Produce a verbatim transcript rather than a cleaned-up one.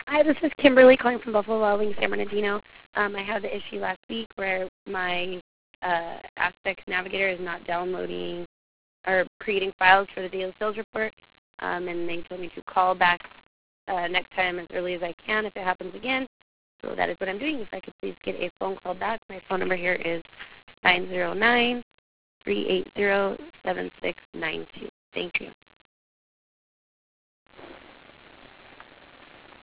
Hi, this is Kimberly calling from Buffalo Wild Wings, San Bernardino. Um, I had the issue last week where my uh, Aspect Navigator is not downloading or creating files for the daily sales report, um, and they told me to call back uh, next time as early as I can if it happens again. So that is what I'm doing. If I could please get a phone call back. My phone number here is nine zero nine, three eight zero, seven six nine two. Thank you.